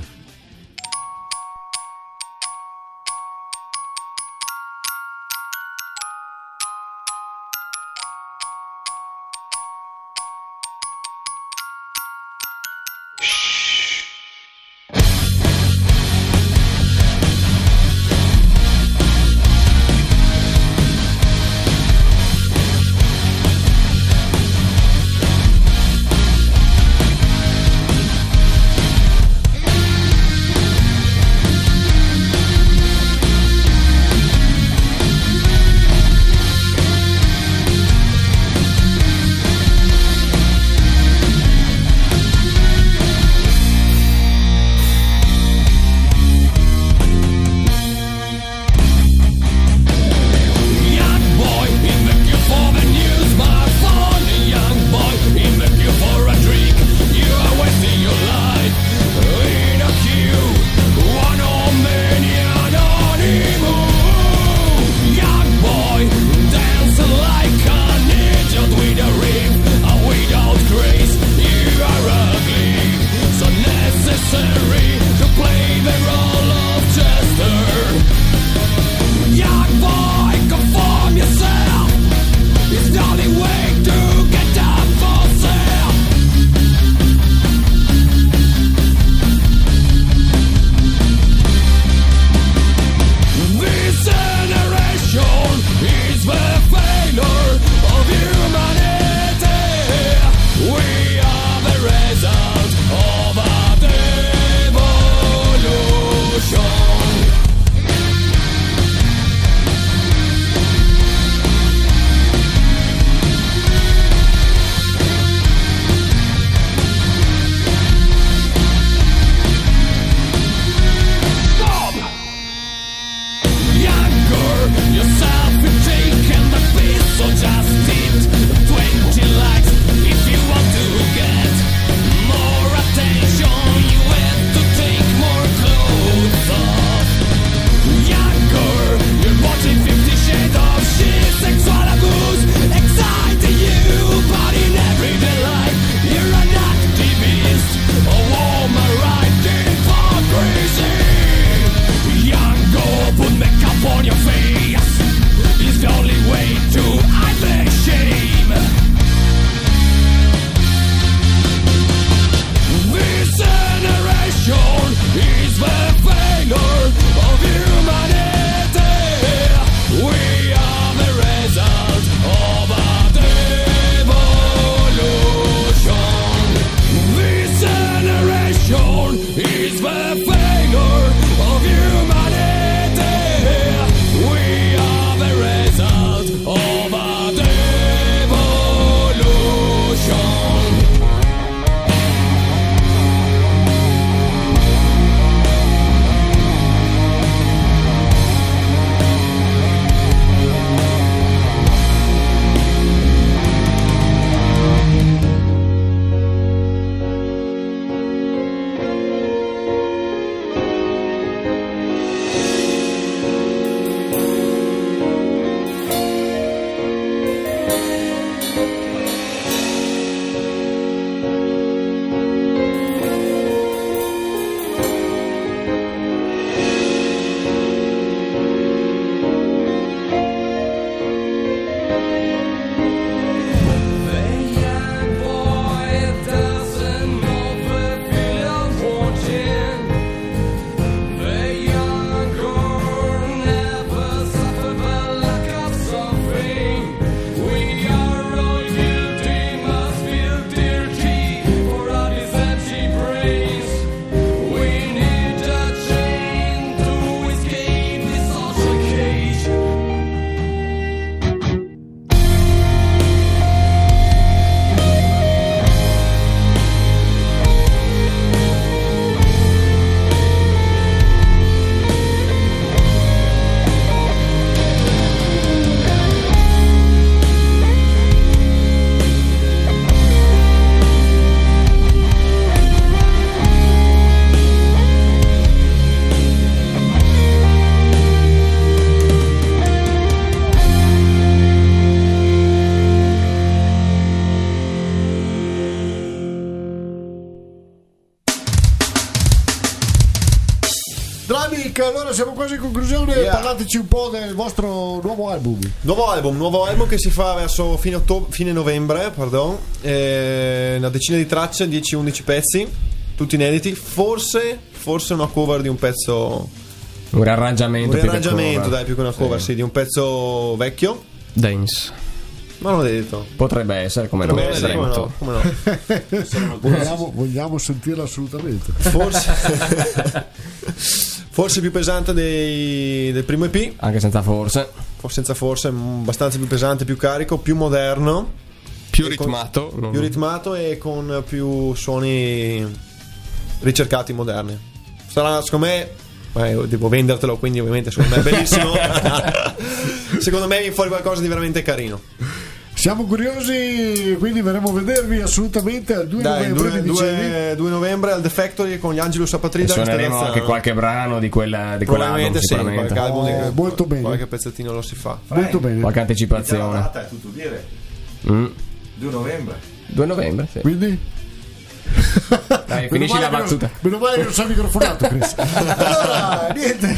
Dramic, allora siamo quasi in conclusione. Yeah. Parlateci un po' del vostro nuovo album. Nuovo album, nuovo album che si fa verso fine, ottobre, fine novembre, pardon. Eh, una decina di tracce, dieci undici pezzi, tutti inediti. Forse, forse una cover di un pezzo. Un riarrangiamento. Un riarrangiamento, dai, più che una cover, sì. sì, di un pezzo vecchio. Dance. Ma non l'ho detto. Potrebbe essere, come no. Potrebbe essere, come no, come no. vogliamo, vogliamo sentirlo assolutamente. Forse forse più pesante dei, del primo E P. Anche senza forse. Senza forse, abbastanza più pesante, più carico, più moderno, più ritmato, con, non... più ritmato e con più suoni ricercati moderni. Sarà, secondo me, eh, devo vendertelo, quindi ovviamente secondo me è bellissimo. Secondo me viene fuori qualcosa di veramente carino. Siamo curiosi, quindi verremo a vedervi assolutamente al due Dai, novembre. due novembre al The Factory con gli Angelus Apatrida. Suoneremo anche qualche brano di quella di quell'album, sì, sicuramente. qualche album di, oh, molto bene. Qualche pezzettino lo si fa. Molto bene. Qualche anticipazione. La data è tutto dire. Mm. due novembre. due novembre, sì. Quindi dai, finisci la battuta. Non, meno male che non sei microfonato, Chris. Allora, niente.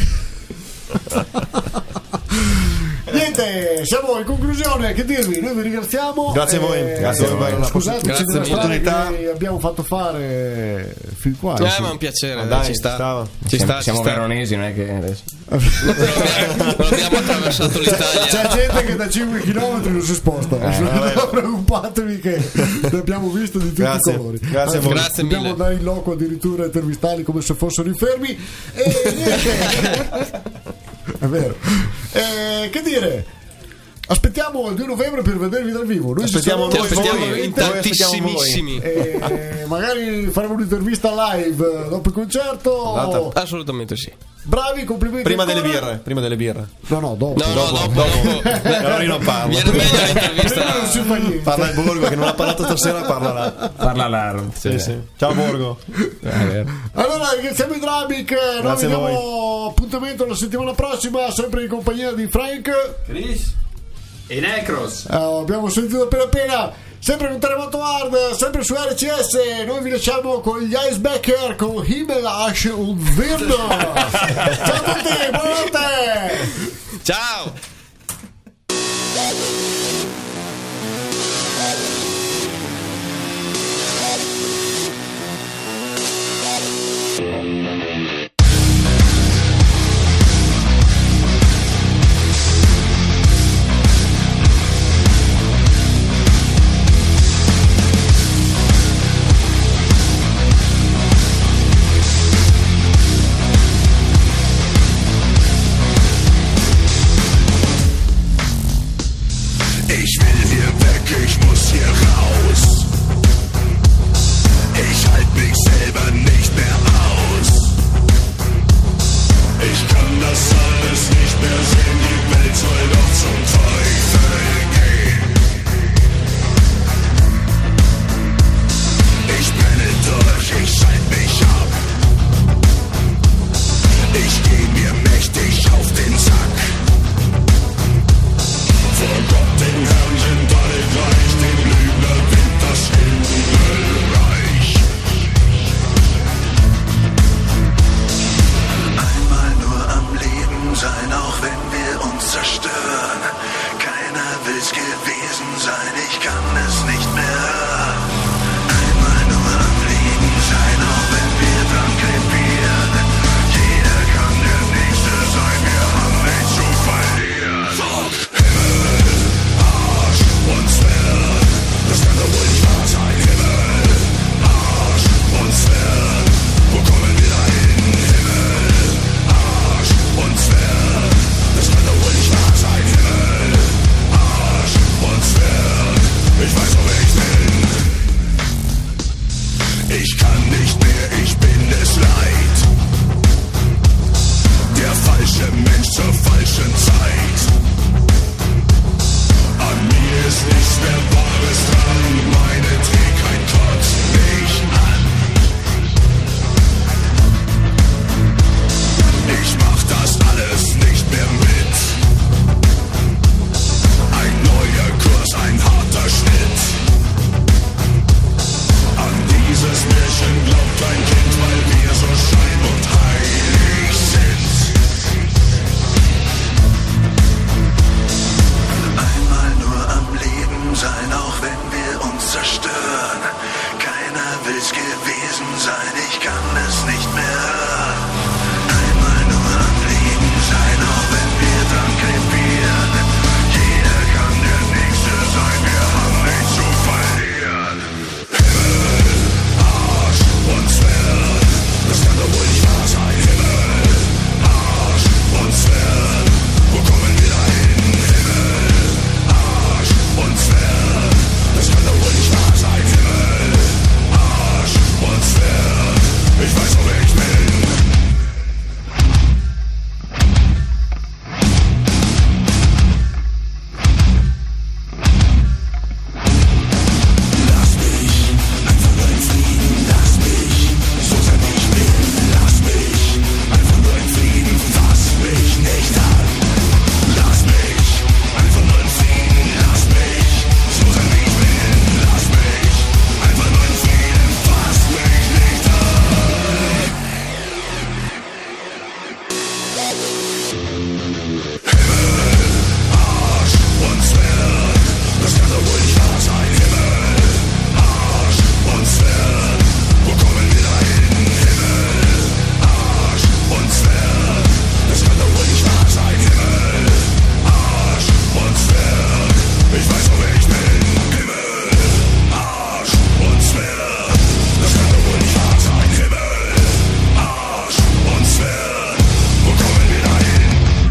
Niente, siamo in conclusione, che dirvi, noi vi ringraziamo. Grazie a voi, eh, grazie a voi per la scusate grazie della l'opportunità che abbiamo fatto fare fin qua. Eh, ma è un piacere, ah, dai, ci sta. Stava. Ci siamo sta, siamo ci sta. veronesi, non è che adesso. Non abbiamo attraversato l'Italia. C'è gente che da cinque chilometri non si sposta. Eh, non preoccupatevi che ne abbiamo visto di tutti grazie. i colori. Grazie a voi. Grazie Dobbiamo mille. andare in loco addirittura a intervistarli come se fossero infermi. E niente. È vero. Eh, che dire? Aspettiamo il due novembre per vedervi dal vivo. Noi aspettiamo Ti voi, aspettiamo voi, in voi tantissimissimi. e magari faremo un'intervista live dopo il concerto. Andata. Assolutamente sì. Bravi, complimenti. Prima ancora. delle birre, prima delle birre. No, no, dopo. No, no, Dopo, dopo, dopo. dopo. Allora io non parlo. Viene meglio l'intervista. Prima non si fa niente. Parla il Borgo che non ha parlato stasera, parla là. Parla là. Sì, sì. Ciao Borgo. Allora ringraziamo i Dramic. Noi Grazie a vediamo appuntamento la settimana prossima, sempre in compagnia di Frank. Chris e Necros. Eh, abbiamo sentito appena appena, sempre con Terremoto Hard, sempre su R C S. Noi vi lasciamo con gli Icebacker con Himmel Ash und Wirna. Ciao a tutti, buona